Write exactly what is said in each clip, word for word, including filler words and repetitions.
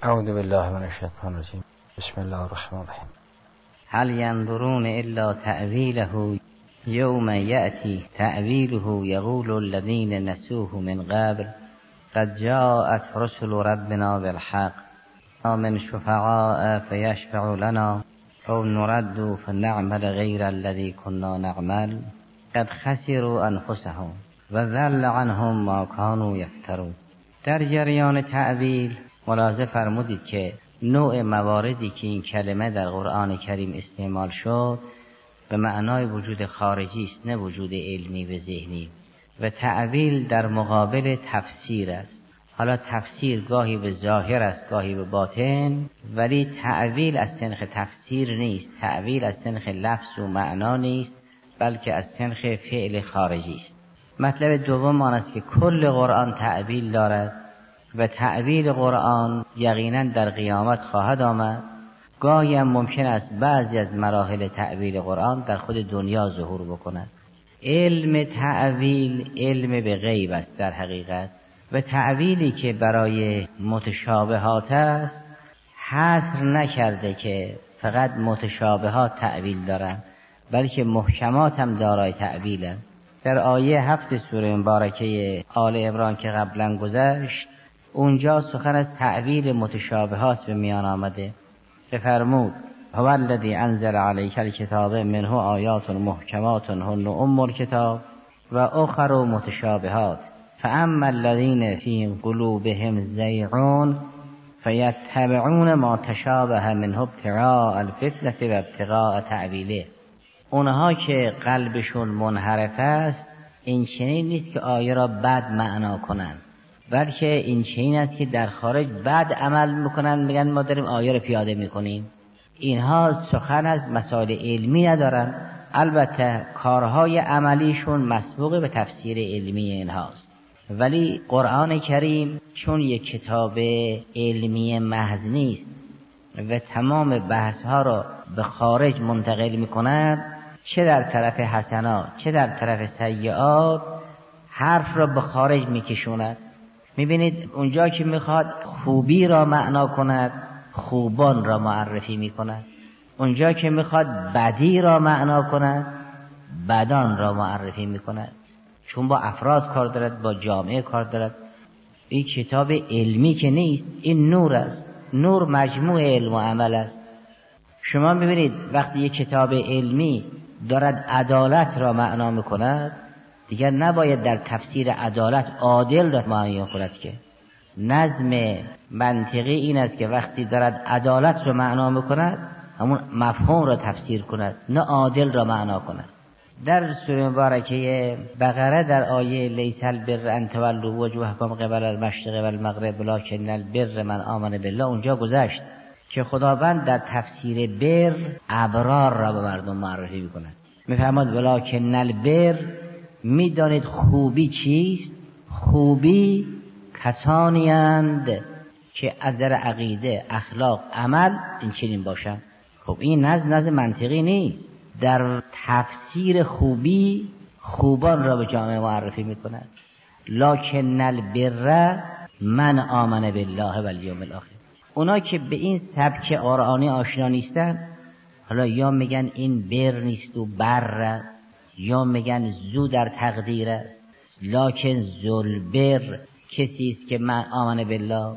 اعوذ بالله من الشیطان الرجیم. بسم الله الرحمن الرحیم. هل ينظرون الا تأویله یوم یأتی تأویله یقول الذین نسوه من قبل قد جاءت رسل ربنا بالحق من شفعاء فيشفع لنا او نرد فنعمل غیر الذی كنا نعمل قد خسروا انفسهم و ضل عنهم ما كانوا یفترون. در جریان تأویل ملاحظه فرمودید که نوع مواردی که این کلمه در قرآن کریم استعمال شد به معنای وجود خارجی است، نه وجود علمی و ذهنی. و تأویل در مقابل تفسیر است. حالا تفسیر گاهی به ظاهر است گاهی به باطن، ولی تأویل از سنخ تفسیر نیست. تأویل از سنخ لفظ و معنا نیست، بلکه از سنخ فعل خارجی است. مطلب دوم آن است که کل قرآن تأویل دارد و تأویل قرآن یقینا در قیامت خواهد آمد. گاهی هم ممکن است بعضی از مراحل تأویل قرآن در خود دنیا ظهور بکند. علم تأویل علم به غیب است در حقیقت، و تأویلی که برای متشابهات است حصر نکرده که فقط متشابهات تأویل دارند، بلکه محکمات هم دارای تأویلند. در آیه هفت سوره مبارکه آل عمران که قبلا گذشت، اونجا سخن از تأویل متشابهات به میان آمده. بفرمود هو الذی انزل علیک الکتاب منه آیات محکمات هن ام الکتاب و اخر متشابهات فاما الذین فی قلوبهم زیغ فیتبعون ما تشابه منه ابتغاء الفتنة و ابتغاء تأویله. اونها که قلبشون منحرف است این چنین نیست که آیه را بد معنا کنند، بلکه این چنین است که در خارج بد عمل میکنن، میگن ما داریم آیه را پیاده میکنیم. اینها سخن از مسائل علمی ندارن، البته کارهای عملیشون مسبوق به تفسیر علمی اینهاست. ولی قرآن کریم چون یک کتاب علمی محض نیست و تمام بحثها را به خارج منتقل میکند، چه در طرف حسنات چه در طرف سیئات حرف را به خارج میکشوند. میبینید اونجا که میخواد خوبی را معنا کند خوبان را معرفی میکند، اونجا که میخواد بدی را معنا کند بدان را معرفی میکند، چون با افراد کار دارد، با جامعه کار دارد. این کتاب علمی که نیست، این نور است. نور مجموع علم و عمل است. شما میبینید وقتی یک کتاب علمی دارد عدالت را معنا میکند، دیگر نباید در تفسیر عدالت عادل را معنا کند، که نظم منطقی این است که وقتی دارد عدالت را معنا میکند همون مفهوم را تفسیر کند، نه عادل را معنا کند. در سوره مبارکه بقره در آیه لیس البر ان تولوا وجوهکم قبل المشرق والمغرب ولکن البر من آمن بالله، اونجا گذشت که خداوند در تفسیر بر ابرار را به مردم معرفی میکند. میفرماد ولکن البر، میدانید خوبی چیست؟ خوبی کسانی اند که از در عقیده، اخلاق، عمل این چنین باشند. خب این نزد نزد منطقی نیست. در تفسیر خوبی خوبان را به جامعه معرفی میکند. لکن البر من آمن بالله و الیوم الاخر. اونا که به این سبک قرآنی آشنا نیستن، حالا یا میگن این بر نیست و بر، یا میگن زو در تقدیر است. لکن ذوالبر کسی است که من آمن بالله،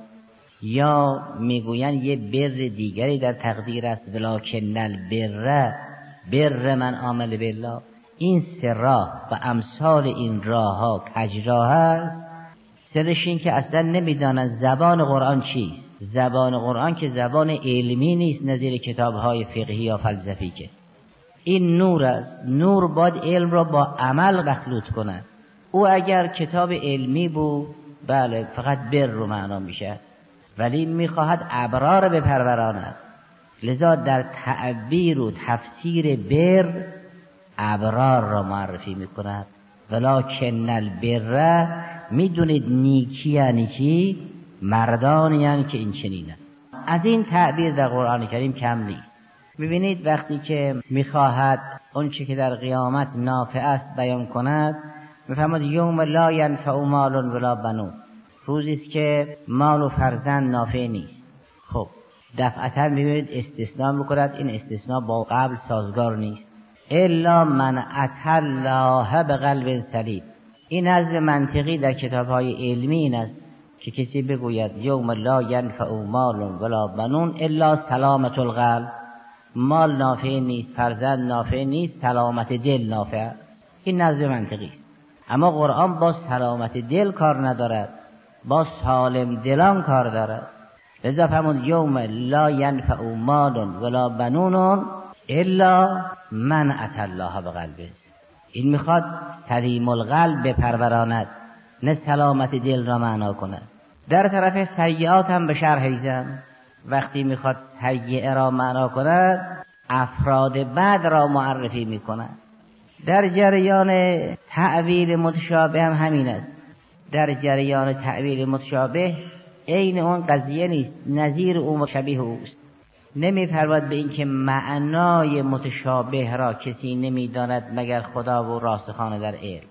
یا میگوین یه بر دیگری در تقدیر است. ولکن البر بر من آمن بالله. این سه راه و امثال این راه ها کجراه است. سرش این که اصلا نمیدانن زبان قرآن چیست. زبان قرآن که زبان علمی نیست نظیر کتاب های فقهی یا فلسفی، که این نور است. نور باید علم را با عمل مخلوط کند. او اگر کتاب علمی بود بله فقط بر رو معنا میشه، ولی میخواهد ابرار بپروراند. لذا در تعبیر و تفسیر بر ابرار را معرفی میکند. ولکن البر، میدونید نیکی یعنی چی؟ مردانی یعنی که این چنینه. از این تعبیر در قرآن کریم کم نیست. ببینید وقتی که میخواهد اون چی که در قیامت نافع است بیان کند، میفرماد یوم لا ینفع مال ولا بنون، روزی است که مال و فرزند نافع نیست. خب دفعتا میبینید استثناء میکند، این استثناء با قبل سازگار نیست. الا من اتى الله بقلب سلیم. این نظم منطقی در کتاب‌های علمی این است که کسی بگوید یوم لا ینفع مال ولا بنون الا سلامت القلب، مال نافع نیست، فرزند نافع نیست، سلامت دل نافع است. این نظم منطقی است. اما قرآن با سلامت دل کار ندارد، با سالم دلان کار دارد. لذا فرمود یوم لا ینفع مال ولا بنون الا من اتى الله بقلب. این میخواد سلیم القلب بپروراند، نه سلامت دل را معنا کند. در طرف سیئات هم به شرح ایزم وقتی میخواد سیئه را معنا کند افراد بد را معرفی میکند. در جریان تأویل متشابه هم همین است. در جریان تأویل متشابه عین اون قضیه نیست، نظیر او شبیه اوست. نمی‌پرود به اینکه معنای متشابه را کسی نمی‌داند مگر خدا و راسخان در علم،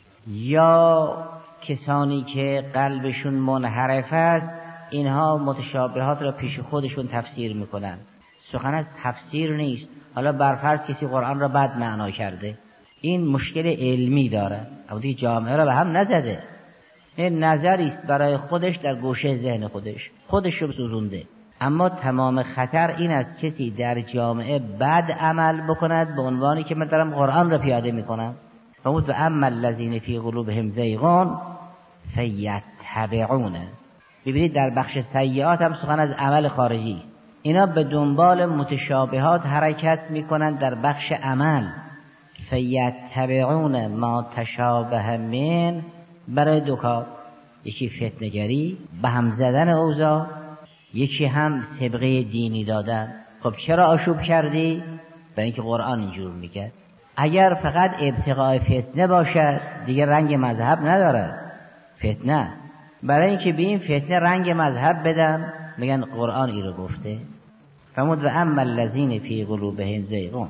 یا کسانی که قلبشون منحرف است اینها متشابهات را پیش خودشون تفسیر می‌کنند. سخن از تفسیر نیست. حالا برفرض کسی قرآن را بد معنا کرده، این مشکل علمی داره، اما دیگه جامعه را به هم نزده. این نظری است برای خودش در گوشه ذهن خودش، خودش رو سوزونده. اما تمام خطر این است کسی در جامعه بد عمل بکند به عنوانی که من دارم قرآن را پیاده میکنم. فرمود و اما الذین فی قلوبهم زیغ فیتبعون. ببینید در بخش سیئات هم سخن از عمل خارجی است. اینا به دنبال متشابهات حرکت میکنند در بخش عمل. فیتبعون ما تشابه من، برای دو کار، یکی فتنه‌گری، به هم زدن اوضاع، یکی هم سبقه دینی دادن. خب چرا آشوب کردی؟ برای اینکه قرآن اینجور میگه. اگر فقط ابتغاء فتنه باشد دیگه رنگ مذهب ندارد. فتنه برای اینکه به این فتنه رنگ مذهب بدن میگن قرآن این رو گفته. فرمود و اما الذین فی قلوبهم زیغ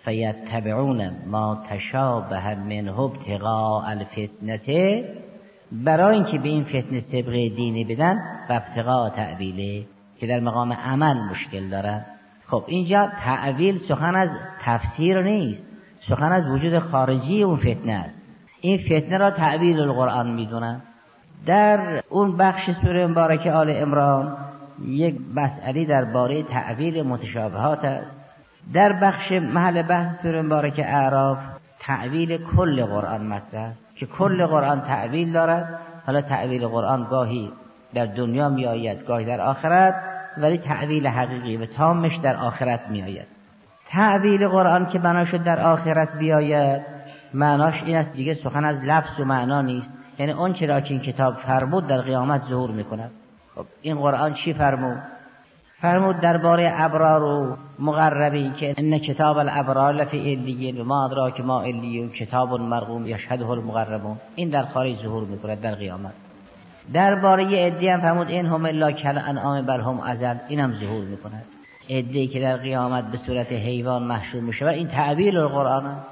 فیتبعون ما تشابه منه ابتغاء الفتنه، برای اینکه به این فتنه سبقه دینی بدن و ابتغاء تعویله که در مقام عمل مشکل دارن. خب اینجا تعویل سخن از تفسیر نیست، سخن از وجود خارجی اون فتنه است. این فتنه را تعویل القرآن میدونن. در اون بخش سوره مبارکه آل عمران یک مسئله درباره تعویل متشابهات است. در بخش محل بحث سوره مبارکه اعراف تعویل کل قرآن مطرح که کل قرآن تعویل دارد. حالا تعویل قرآن گاهی در دنیا می آید گاهی در آخرت، ولی تعویل حقیقی و تامش در آخرت می آید. تعویل قرآن که بنا شد در آخرت بیاید معناش این است دیگه سخن از لفظ و معنا نیست، یعنی اون چرا که این کتاب فرمود در قیامت ظهور می کند. خب این قرآن چی فرمود؟ فرمود درباره ابرار و مقربین که ان کتاب الابرار لفی علیین و ما ادراک ما علیون کتاب مرقوم یشهده المقربون. این در خارج ظهور میکند در قیامت. درباره عدی هم فرمود این هم الا کالانعام بل هم اضل، اینم ظهور میکند. عدی که در قیامت به صورت حیوان محشور میشود این تعبیر القرآن است.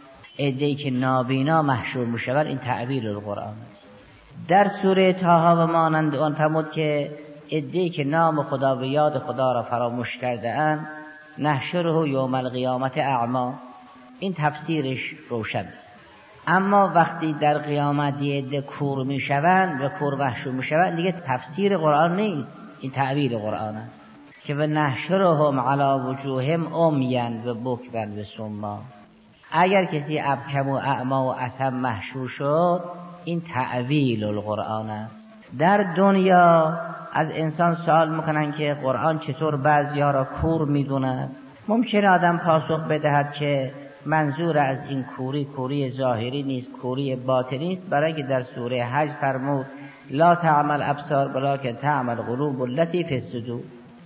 عدی که نابینا محشور میشود این تعبیر القرآن است. در سوره طه و مانند آن فرمود که عده‌ای که نام خدا و یاد خدا را فراموش کرده اند نحشره یوم القیامت اعما. این تفسیرش روشن. اما وقتی در قیامت عده کور میشوند و کور محشور میشوند دیگه تفسیر قرآن نیست، این تعبیر قرآن است که و نحشرهم علی وجوههم عمیا و بکما و صما. اگر کسی ابکم و اعما و اصم محشور شد این تعبیر القرآن است. در دنیا از انسان سوال میکنن که قرآن چطور بعضی‌ها را کور میدوند. ممکنه آدم پاسخ بدهد که منظور از این کوری کوری ظاهری نیست، کوری باطنی است، برای که در سوره حج فرمود لا تعمل ابصار ولکن تعمل قلوب التي فی الصدور.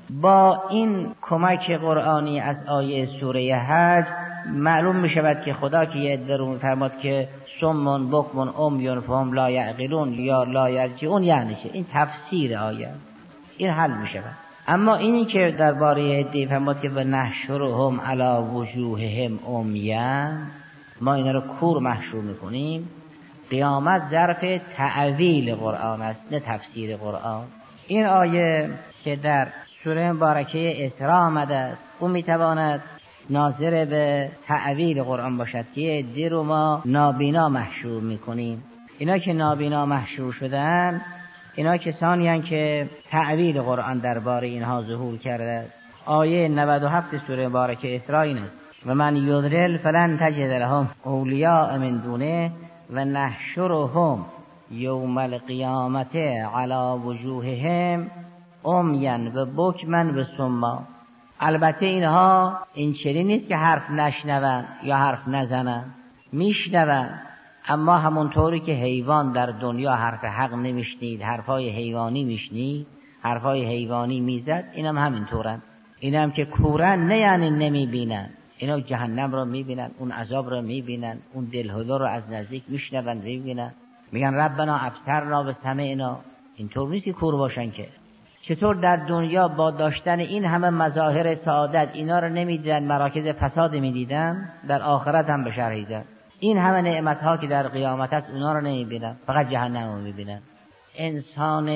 با این کمک قرآنی از آیه سوره حج معلوم می شود که خدا که یه درون فرمود که سمون بکمون امیون فهم لا یعقلون یا لا یرجعون یعنی چه؟ این تفسیر آیه، این حل می شود. اما اینی که درباره عده فرمود که و نحشرهم علی وجوههم عمیا، ما اینا رو کور محشور میکنیم، قیامت ظرف تعویل قرآن است نه تفسیر قرآن. این آیه که در سوره مبارکه اسراء آمده است. اون میتواند ناظر به تعویل قرآن باشد که عده رو ما نابینا محشور میکنیم. اینا که نابینا محشور شدن، اینا کسانی هستند که تعویل قرآن درباره اینها ظهور کرده. آیه نود و هفت سوره مبارکه اسراء این است: و من یضلل فلن تجد لهم اولیاء من دونه و نحشرهم یوم القیامت علی وجوههم عمیا و بکما و صما. البته اینها این چنین نیست که حرف نشنون یا حرف نزنن، میشنون، اما همونطوری که حیوان در دنیا حرف حق نمیشنید، حرفای حیوانی میشنید، حرفای حیوانی میزد، اینم هم همینطورن. اینم که کورن نه یعنی نمیبینن، اینا جهنم رو میبینن، اون عذاب رو میبینن، اون دلهولا رو از نزدیک میشنون میبینن، میگن ربنا ابصرنا و سمعنا. اینطور نیست که کور باشن که. چطور در دنیا با داشتن این همه مظاهر سعادت اینا رو نمیدیدن، مراکز فساد میدیدن، در آخرت هم بشرحیدن. این همه نعمت ها که در قیامت است اونا رو نمیبینن، فقط جهنم رو میبینن. انسان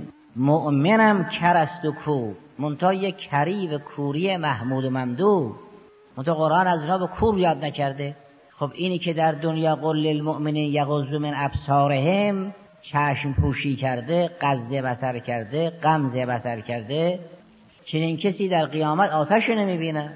مؤمنم کرست و کور، منتها یک کری و کوری محمود و ممدوح، منتها قرآن از اونا به کور یاد نکرده. خب اینی که در دنیا قل للمؤمنین یغضوا من ابصارهم، چشم پوشی کرده، غض بصر کرده، غمز بصر کرده، چنین کسی در قیامت آتش نمیبینه.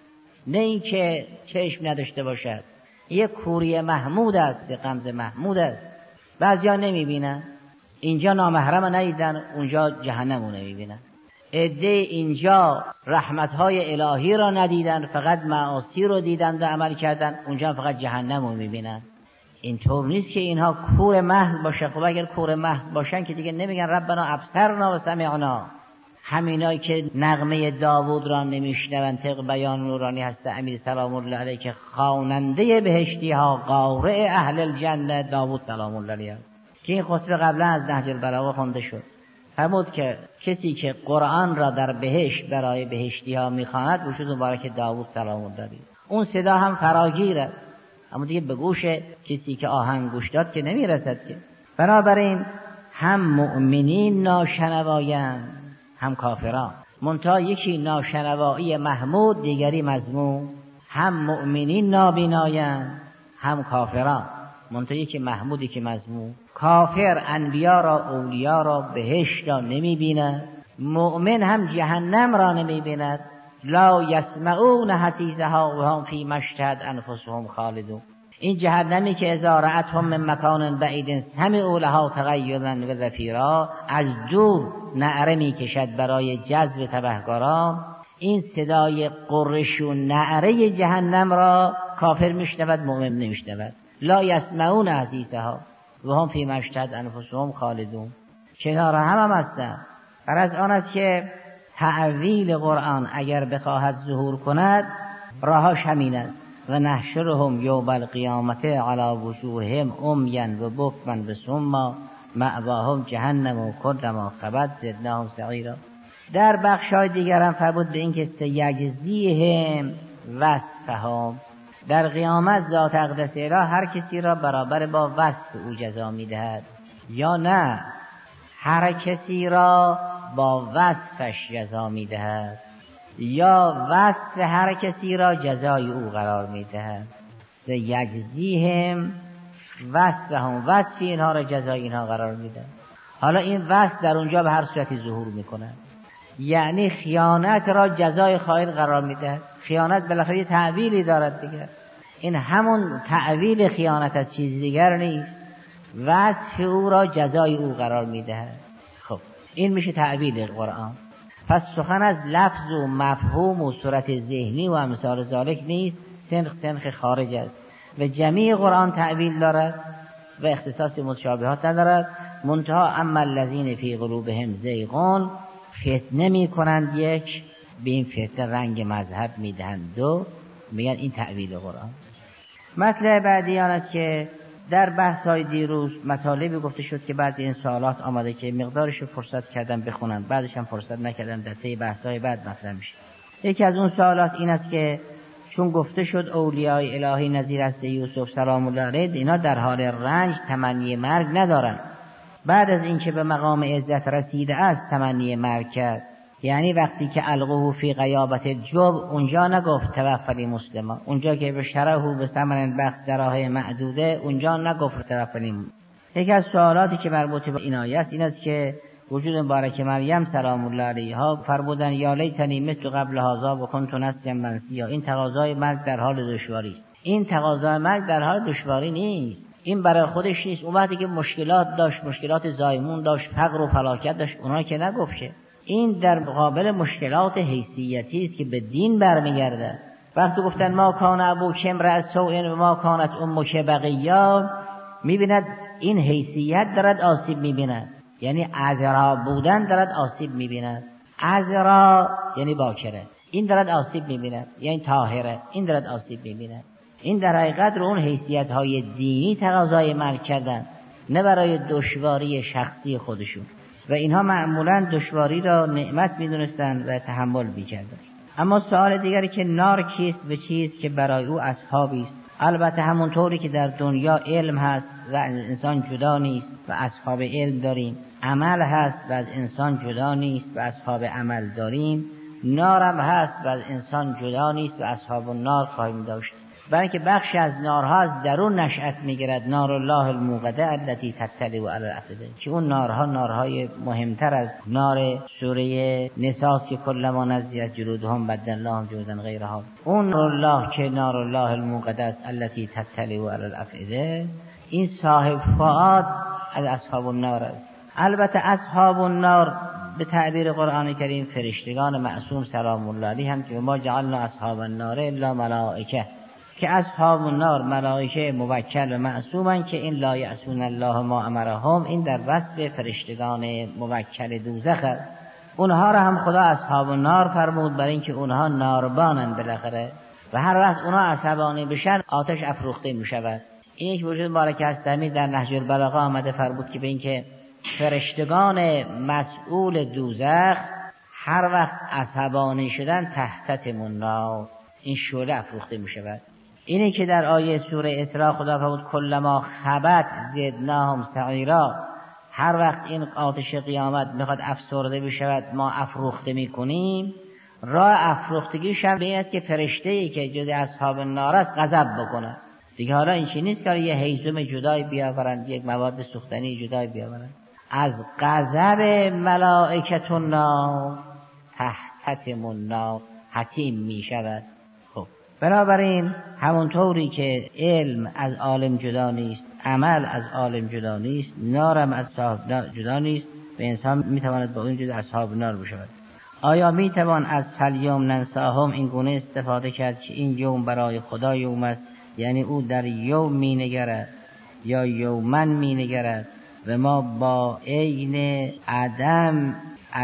نه این که چشم نداشته باشد، یک کوری محمود است، به غمز محمود است. بعضیا نمیبینن، اینجا نامحرم ندیدن، اونجا جهنم رو نمیبینن. عده اینجا رحمتهای الهی را ندیدن، فقط معاصی رو دیدن و عمل کردن، اونجا فقط جهنم رو میبینن. اینطور نیست که اینها کور محض باشه. خب اگر کور محض باشن که دیگه نمیگن ربنا ابصرنا و سمعنا. همینایی که نغمه داوود را نمیشنون، طبق بیان نورانی هست امیر سلام الله علیه که خواننده بهشتی ها قارئ اهل الجنه داوود سلام الله علیه، که این خطبه قبلا از نهج البلاغه خوانده شد. فرمود که کسی که قرآن را در بهشت برای بهشتی ها میخواند وجود مبارک داوود سلام الله علیه. اون صدا هم فراگیره، اما دیگه به گوش کسی که آهنگ گوش داد که نمیرسد که. بنابراین هم مؤمنین ناشنوایند هم کافران، منتها یکی ناشنوایی محمود دیگری مذموم. هم مؤمنین نابینایند هم کافران، منتها یکی محمود یکی مذموم. کافر انبیا را اولیا را بهشت را نمی بیند، مؤمن هم جهنم را نمی بیند. لا یسمعون حسیسها و هم فی مشتهد انفسهم خالدون. این جهنمی که اذا رأتهم من مکان بعید سمعوا لها تغیظا و زفیرا، از دور نعره می کشد برای جذب تبهکاران. این صدای قرش و نعره جهنم را کافر میشنود، مؤمن نمیشنود. لا یسمعون حسیسها و هم فی مشتهد انفسهم خالدون. کنار هم هم هستند. غرض آن است که تعویل قرآن اگر بخواهد ظهور کند راهاش همین است: و نحشرهم یوم القیامت علی وجوههم عمیا و بکما و صما مأواهم جهنم و کلما خبت زدناهم سعیرا. در بخشای دیگر هم فرمود به این که سیجزیهم وصفهم، در قیامت ذات اقدس اله هر کسی را برابر با وصف او جزا میدهد، یا نه هر کسی را با وصفش جزا میدهد، یا وصف هر کسی را جزای او قرار میدهد. یجزیهم وصفهم، وصف اینها را جزای اینها قرار میده. حالا این وصف در اونجا به هر صورتی ظهور میکنه، یعنی خیانت را جزای خائن قرار میده. خیانت بالاخره تعویلی دارد دیگه، این همون تعویل خیانت از چیز دیگر نیست، وصف او را جزای او قرار میده. خب این میشه تعویل قرآن. پس سخن از لفظ و مفهوم و صورت ذهنی و امثال ذالک نیست، سنخ سنخ خارج است و جمیع قرآن تعویل دارد و اختصاص متشابهات ندارد. منتها اما الذین فی قلوبهم زیغون، فتنه می کنند، یک به این فتنه رنگ مذهب میدهند، دو میگن این تعویل قرآن. مطلب بعدی آن است که در بحث‌های دیروز مطالبی گفته شد که بعد این سوالات آمده که مقدارش رو فرصت کردم بخونم، بعدش هم فرصت نکردم، در طی بحث‌های بعد مطرح میشه. یکی از اون سوالات این است که چون گفته شد اولیای الهی نظیر است یوسف سلام الله علیه، اینا در حال رنج تمنی مرگ ندارن. بعد از اینکه به مقام عزت رسیده است تمنی مرگ کرد، یعنی وقتی که القوه فی غیابت جب، اونجا نگفت توفنی مسلما، اونجا که به شرحو به ثمن بخت دراهم معدوده، اونجا نگفت توفنی. یکی از سوالاتی که مربوط به این آیه است این است که وجود مبارک مریم سلام الله علیها فرمودن یا لیتنی مت قبل هذا و کنت نسیا منسیا. این تقاضای مرگ در حال دشواری است. این تقاضای مرگ در حال دشواری نیست، این برای خودش نیست. اون وقتی که مشکلات داشت، مشکلات زایمون داشت، فقر و فلاکت داشت، اونها که نگفته. این در مقابل مشکلات حیثیتی است که به دین برمیگرده. وقتی گفتن ما کان ابوک امرأ سوء و ما کانت امک بغیا، میبیند این حیثیت دارد آسیب میبیند، یعنی عذرا بودن دارد آسیب میبیند. عذرا یعنی باکره، این دارد آسیب میبیند، یعنی طاهره، این دارد آسیب میبیند. این در حقیقت رو اون حیثیت های دینی تقاضای مرگ کردن، نه برای دشواری شخصی خودشون. و اینها معمولا دشواری را نعمت میدونستند و تحمل میکردند. اما سوال دیگری که نار کیست و چیست که برای او اصحابی است. البته همونطوری که در دنیا علم هست و از انسان جدا نیست و اصحاب علم داریم، عمل هست و از انسان جدا نیست و اصحاب عمل داریم، نارم هست و از انسان جدا نیست و اصحاب النار خواهیم داشت. برای که بخشی از نارها از درون نشأت میگیرد، نار الله الموقده التي تطلع علی الافئده، که اون نارها نارهای مهمتر از نار سوره نساء که کلما نضجت جلودهم بدلناهم جلودا غیرها. اون نار الله که نار الله الموقده است التي تطلع علی الافئده، این صاحب فؤاد از اصحاب النار است. البته اصحاب النار به تعبیر قرآن کریم فرشتگان معصوم سلام الله علیهم که ما جعلنا اصحاب النار الا ملائکه، که اصحاب النار ملائکه موکل و معصومن که این لا یعصون الله ما امرهم، این در وصف فرشتگان موکل دوزخ است. اونها را هم خدا اصحاب النار فرمود برای اینکه اونها ناربانن بالاخره و هر وقت اونها عصبانی بشن آتش افروخته می شود. این یک وجود مبارک است در نهج البلاغه آمده فرمود که به اینکه فرشتگان مسئول دوزخ هر وقت عصبانی شدن تحت النار، این شعله افروخته می شود. اینه که در آیه سوره اسراء خدا فرمود کلما خبت زدناهم سعیرا، هر وقت این آتش قیامت میخواد افسرده بشود ما افروخته میکنیم. راه افروختگیش هم به این است که فرشته‌ای که جز اصحاب النار است غضب بکنه دیگه. حالا این چیز نیست که یه هیزم جدای بیاورند، یک مواد سوختنی جدای بیاورند. از غضب ملائکه النار تحت النار حتیم میشود. بنابراین همونطوری که علم از عالم جدا نیست، عمل از عالم جدا نیست، نارم از صاحب جدا نیست و انسان میتواند با این جز اصحاب نار بشود. آیا میتوان از فلیوم ننساهم این گونه استفاده کرد که این یوم برای خدا یوم است، یعنی او در یوم مینگرد یا یومن مینگرد و ما با عین عدم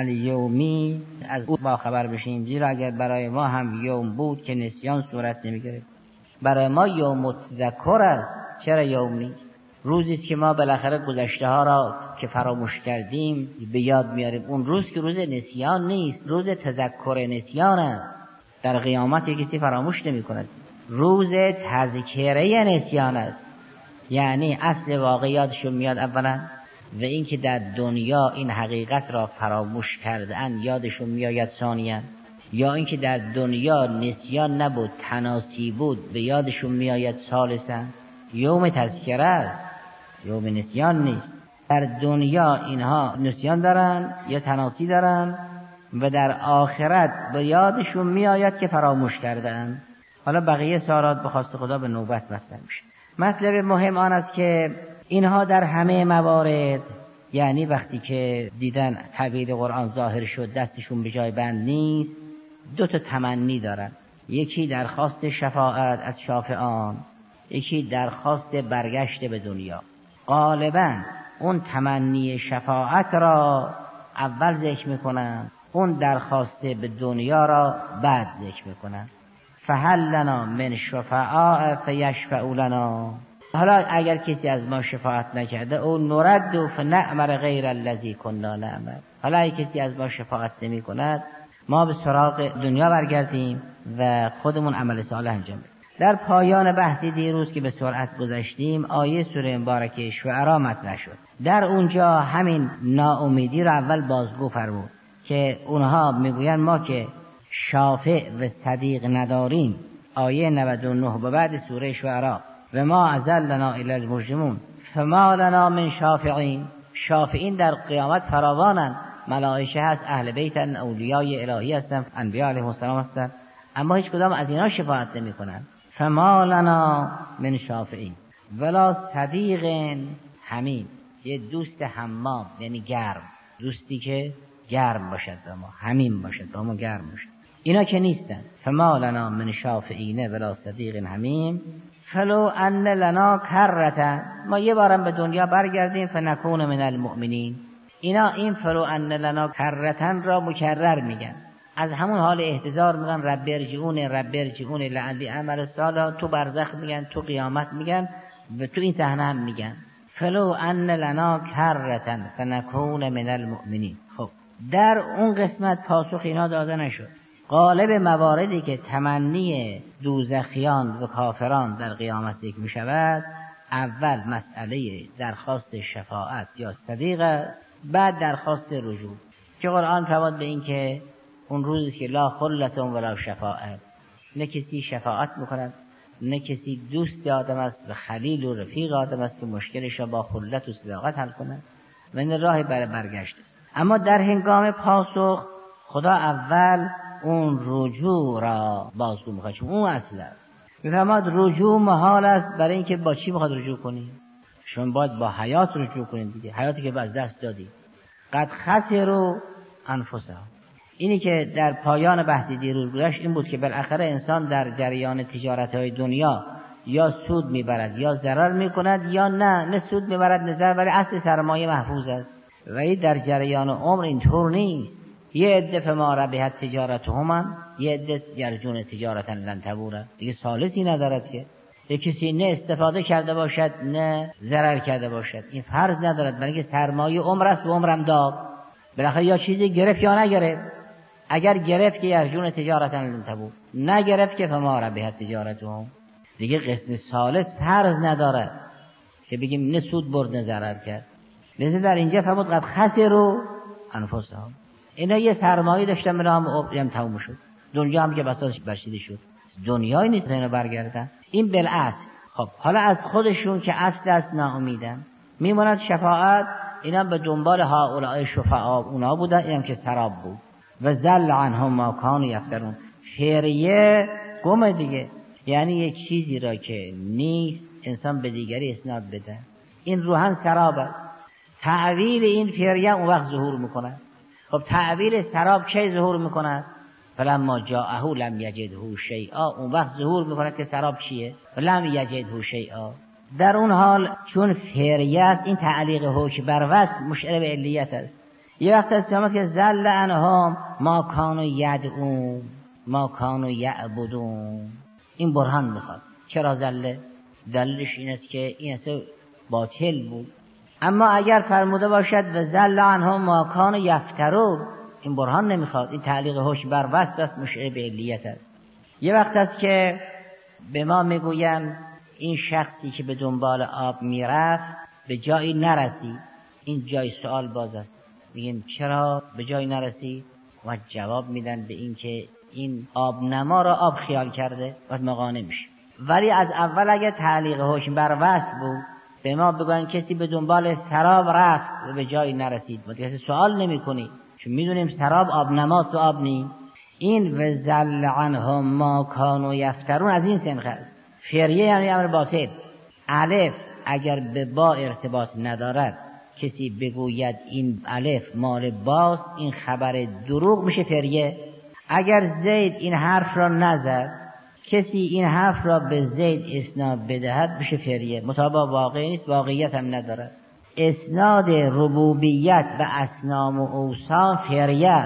الیومی از او با خبر بشیم، زیرا اگر برای ما هم یوم بود که نسیان صورت نمیگرفت. برای ما یوم تذکر است، چرا یوم نیست؟ روزی است که ما بالاخره گذشته ها را که فراموش کردیم به یاد میاریم. اون روز که روز نسیان نیست، روز تذکر نسیان است. در قیامت کسی فراموش نمی کند. روز تذکره نسیان است، یعنی اصل واقعیاتشون میاد اولا، و این که در دنیا این حقیقت را فراموش کردن یادشون میآید ثانیاً، یا این که در دنیا نسیان نبود تناسی بود به یادشون میآید ثالثاً. یوم تذکره است، یوم نسیان نیست. در دنیا اینها نسیان دارن یا تناسی دارن و در آخرت به یادشون میآید که فراموش کردن. حالا بقیه سوالات به خواست خدا به نوبت مطرح میشه. مطلب مهم آن است که اینها در همه موارد، یعنی وقتی که دیدن تعبیر قرآن ظاهر شد دستشون به جای بند نیست، دو تا تمنی دارن. یکی درخواست شفاعت از شافعان، یکی درخواست برگشت به دنیا. غالبا اون تمنی شفاعت را اول ذکر میکنن، اون درخواست به دنیا را بعد ذکر میکنن. فهل لنا من شفعاء فیشفعوا لنا. حالا اگر کسی از ما شفاعت نکرده او نرد فنعمل غیر الذی کنا نعمل. حالا اگر کسی از ما شفاعت نمی کند ما به سراغ دنیا برگردیم و خودمون عمل صالح انجام بدیم. در پایان بحث دیروز که به سرعت گذشتیم آیه سوره مبارکه شعراء مطرح شد. در اونجا همین ناامیدی را اول بازگو فرمود که اونها میگوین ما که شافع و صدیق نداریم، آیه نود و نه به بعد سوره شعراء، و ما ازلنا الا المجرمون فما لنا من شافعین. شافعین در قیامت فراوانند، ملائکه هست، اهل بیتن، اولیای الهی هستند، انبیاء علیهم السلام هستند، اما هیچ کدام از اینا شفاعت نمی کنند. فما لنا من شافعین ولا صدیق حمیم، یه دوست حمام یعنی گرم، دوستی که گرم باشد با ما، حمیم باشد با ما، گرم باشد، اینا که نیستن. فما لنا من شافعین ولا صدیق حمیم فلو ان لنا کرة، ما یه بارم به دنیا برگردیم فنکون من المؤمنین. اینا این فلو ان لنا کرة را مکرر میگن، از همون حال احتضار میگن رب ارجعون رب ارجعون لعلی اعمل صالحا، تو برزخ میگن، تو قیامت میگن، و تو این صحنه هم میگن فلو ان لنا کرة فنکون من المؤمنین. خب در اون قسمت پاسخ اینا داده نشد. غالب مواردی که تمنی دوزخیان و کافران در قیامت ذکر می شود، اول مسئله درخواست شفاعت یا صدیق، بعد درخواست رجوع، که قرآن فرمود به این که اون روزی که لا خلة ولا شفاعت، نه کسی شفاعت میکند، نه کسی دوست آدم است و خلیل و رفیق آدم است که مشکلش را با خلت و صداقت حل کند و نه راهی برای برگشت است. اما در هنگام پاسخ خدا اول اون رجوع را بازگو میخواد، چون اون اصل است. میفرماد رجوع محال است، برای اینکه با چی میخواد رجوع کنی؟ شما باید با حیات رجوع کنید دیگه، حیاتی که از دست دادی. قد خسروا انفسهم، اینی که در پایان بحث دیروز گذشت این بود که بالاخره انسان در جریان تجارت‌های دنیا یا سود میبرد یا ضرر میکند، یا نه نه سود میبرد نه ضرر، ولی اصل سرمایه محفوظ است. ولی در جریان عمر اینطور نیست. یه عده فما ربحت تجارتهم، یه عده یرجون تجارتا لن تبور، دیگه ثالثی ندارد که یه کسی نه استفاده کرده باشد نه ضرر کرده باشد. این فرض ندارد، بلکه سرمایه عمر است و عمرم داغ، بالاخره یا چیزی گرفت یا نگرفت. اگر گرفت که یرجون تجارتا لن تبور، نگرفت که فما ربحت تجارتهم، دیگه قسم ثالث فرض ندارد که بگیم نه سود برد نه ضرر کرد. لذا در اینجا فرمود قد خسروا انفسهم، اینا یه سرمایه داشتن به نام عمرم تموم شد، دنیا هم که بساطش برشیده شد، دنیایی نیست اینا برگردن. این بالعکس. خب حالا از خودشون که اصل است ناامیدن، میموند شفاعت، اینا به دنبال هؤلاء شفعاء اونا بودن، اینم که سراب بود. و ذل عنهم ما كانوا یفترون، خیریه گم دیگه، یعنی یک چیزی را که نیست انسان به دیگری اسناد بده، این روحن سراب است. تعویل این فریه اون وقت ظهور میکنه. خب تعویل سراب کی ظهور میکنه؟ فلما جاءه لم یجده شیئا، اون وقت ظهور میکنه که سراب چیه؟ لم یجده شیئا. در اون حال چون فریه است، این تعلیق حکم بر وصف مشعر به علیت است. یه وقت است که ذل عنهم ما کانوا یدعون ما کانوا یعبدون، این برهان میخواد. چرا ذله؟ دلیلش این است که این اصلا باطل بود. اما اگر فرموده باشد و ذل عنهم ما کانوا یفترون، این برهان نمیخواد، این تعلیق حکم بر وصف است، مشعر به علیت است. یه وقت است که به ما میگویند این شخصی که به دنبال آب میرفت به جایی نرسید، این جای سوال باز است. میگیم چرا به جایی نرسید؟ و جواب میدن به این که این آب نما را آب خیال کرده و مقانع میشه. ولی از اول اگه تعلیق حکم بر وصف بود، به ما بگن کسی به دنبال سراب رفت و به جایی نرسید، ما کسی سوال نمی کنی، چون میدونیم سراب آب نماست و آب نیم. این و ذل عنهم ما کانوا یفترون از این سنخ است. فریه یعنی امر باطل. الف اگر به با ارتباط ندارد، کسی بگوید این الف مال باست، این خبر دروغ میشه فریه. اگر زید این حرف را نزد، کسی این حرف را به زید اسناد بدهد بشه فریه، مطابق واقع نیست، واقعیت هم ندارد. اسناد ربوبیت و اسنام و اوصاف فریه،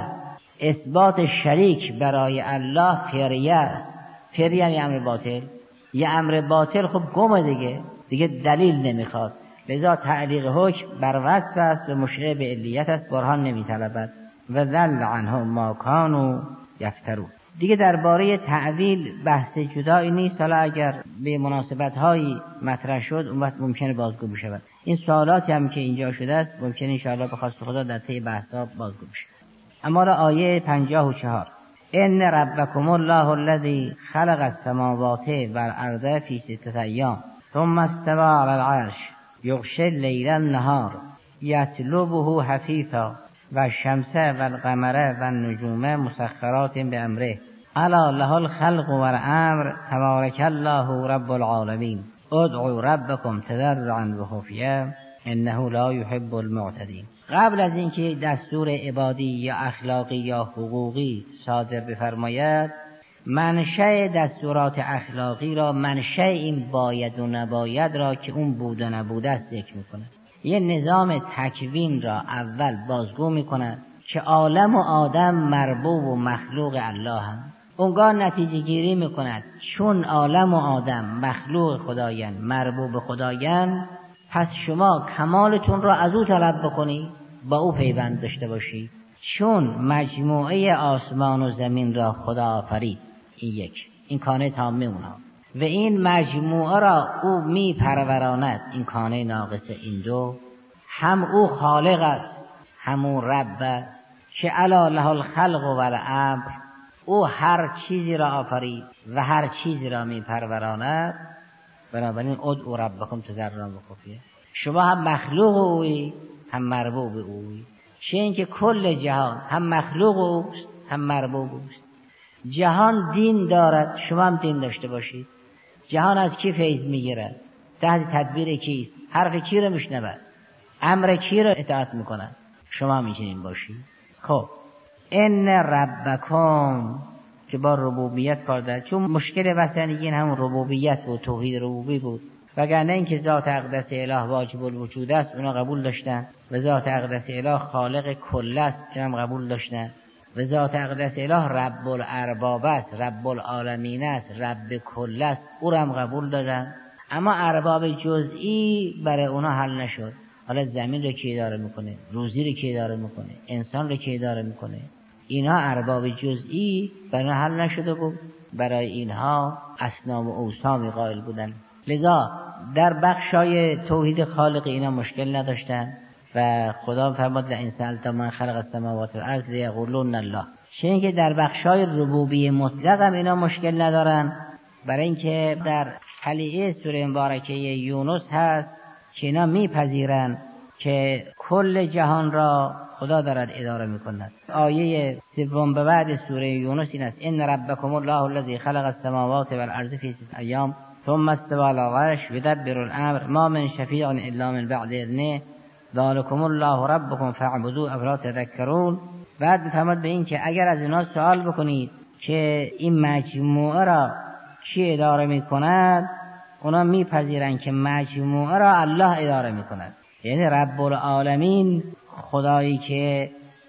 اثبات شریک برای الله فریه. فریه یعنی امر باطل. یه امر باطل خب گم دیگه دیگه دلیل نمیخواد، لذا تعلیق حکم بر وصف است و مشعر به علیت است، برهان نمیطلبد. و ذل عنهم ما کانوا یفترون. دیگه درباره تعویل بحث جدایی نیست، حالا اگر به مناسبت هایی مطرح شد اون وقت ممکنه بازگو بشود. این سوالاتی هم که اینجا شده است ممکنه ان شاء الله به خواست خدا در طی بحث ها بازگو بشه. اما را آیه پنجاه و چهار ان ربکم الله الذی خلق السماوات والارض فی ستة ایام ثم استوى علی العرش یغشی اللیل النهار یطلبه حثیثا والشمس والقمر والنجوم مسخرات بامره الا له الخلق والامر تبارک الله رب العالمین ادعوا ربکم تضرعا وخفیا انه لا يحب المعتدین. قبل از اینکه دستور عبادی یا اخلاقی یا حقوقی صادر بفرماید، منشأ دستورات اخلاقی را، منشأ این باید و نباید را که اون بود و نبوده است ذکر میکنه. یه نظام تکوین را اول بازگو میکنه که عالم و آدم مربوب و مخلوق الله هم. اونگاه نتیجه گیری میکند چون عالم و آدم مخلوق خدایند، مربوب خدایند، پس شما کمالتون را از او طلب بکنید، با او پیوند داشته باشید، چون مجموعه آسمان و زمین را خدا آفرید. این یک، این کانه تامه اونها و این مجموعه را او می پروراند، این کانه ناقص. این دو، هم او خالق است، همون رب که علی له الخلق و الامر، او هر چیزی را آفرید و هر چیزی را می پروراند. بنابراین ادعوا ربکم تضرعا و خفیا، شما هم مخلوق اویی هم مربوب اویی. چه اینکه کل جهان هم مخلوق اوست هم مربوب اوست. جهان دین دارد، شما هم دین داشته باشید. جهان از کی فیض میگیرد؟ تحت تدبیر کیست؟ حرف کی رو میشنود؟ امر کی رو اطاعت میکند؟ شما میتونین باشید. خب ان ربکم که با ربوبیت کار دارد، چون مشکل وثنیین همون ربوبیت و توحید ربوبی بود، وگرنه اینکه ذات اقدس اله واجب الوجود است اونا قبول داشتن و ذات اقدس اله خالق کل است اینم قبول داشتن و ذات اقدس اله رب الارباب است، رب العالمین است، رب کل است، او را هم قبول دادن. اما ارباب جزئی برای اونا حل نشد. حالا زمین رو کی اداره میکنه، روزی رو کی اداره میکنه، انسان رو کی اداره میکنه، اینها ارباب جزئی برای حل نشده بود. برای اینها اصنام و اوثان قائل بودن. لذا در بخشای توحید خالق اینا مشکل نداشتن و خدا فرمود لئن سألت من خلق السماوات والارض لیقولون الله. چه اینکه در بخشای ربوبی مطلق هم اینا مشکل ندارن، برای اینکه در خلیعه سوره مبارکه یونس هست که اینا میپذیرن که کل جهان را خدا دارد اداره میکند. آیه سوم به بعد سوره یونس این است: ان ربکم الله الذی خلق السماوات والارض فی ستة ایام ثم استوى علی العرش یدبر الامر ما من شفیع الا من بعد اذنه ذلکم الله ربکم فاعبدوه افلا تذکرون. بعد میفرماد به این که اگر از اینا سوال بکنید که این مجموعه را کی اداره میکند، اونا میپذیرن که مجموعه را الله اداره میکند. یعنی رب العالمین، خدایی که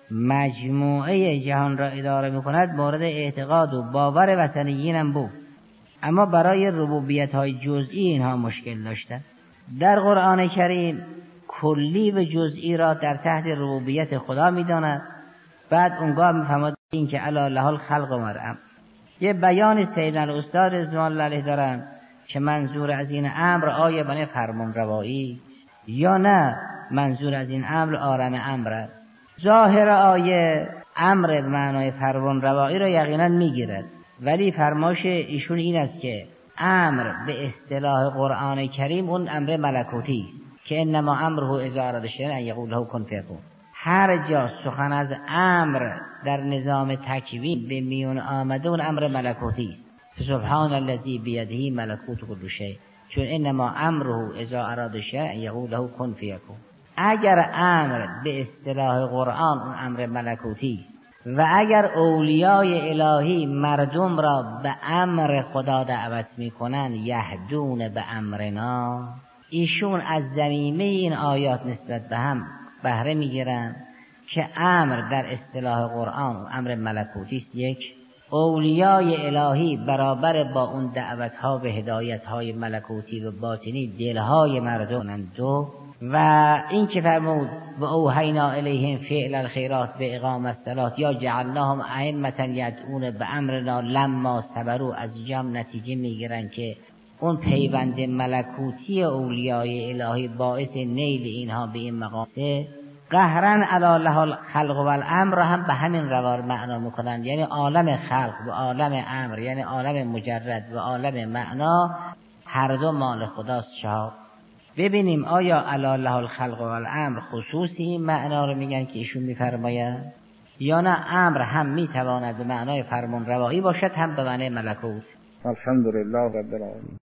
مجموعه جهان را اداره میکند، مورد اعتقاد و باور وثنیین هم بود. اما برای ربوبیت های جزئی اینها مشکل داشتن. در قرآن کریم کلی و جزئی را در تحت ربوبیت خدا میداند. بعد اونگاه میفهمد این که الا له الخلق و الامر. یه بیان سید الاستاد رضوان الله علیه دارن که منظور از این امر آیه بنه فرمان روایی یا نه منظور از این امر آرم امر است. ظاهر آیه امر به معنای فرمان روایی را یقینا میگیرد، ولی فرمایش ایشون این است که امر به اصطلاح قرآن کریم اون امر ملکوتی که انما امره اذا اراد شیئا ان یقول له کن فیکون. هر جا سخن از امر در نظام تکوین به میون آمده اون امر ملکوتی. سبحان الذی بیده ملکوت کل شیء، چون انما امره اذا اراد شیئا ان یقول له کن فیکون. اگر امر به اصطلاح قرآن اون امر ملکوتی و اگر اولیای الهی مردم را به امر خدا دعوت میکنن یهدون به امرنا، ایشون از ضمیمه این آیات نسبت به هم بهره میگیرن که امر در اصطلاح قرآن امر ملکوتی است. یک، اولیای الهی برابر با اون دعوت ها به هدایت های ملکوتی و باطنی دلهای مردم. دو، و این که فرمود و اوحینا الیهم فعل الخیرات به اقامت الصلاة یا جعلناهم ائمة یدعون به امرنا لما صبروا. از جام نتیجه میگیرن که اون پیوند ملکوتی اولیای الهی باعث نیل اینها به این مقام. قهرن علی له الخلق و الامر هم به همین روار معنا میکنن، یعنی عالم خلق و عالم امر، یعنی عالم مجرد و عالم معنا هر دو مال خداست. شهاب ببینیم آیا علی له الخلق و الامر خصوصی این معنا رو میگن که ایشون میفرماید، یا نه امر هم میتواند به معنای فرمان روایی باشد هم به معنای ملکوت. الحمدلله رب العالمین.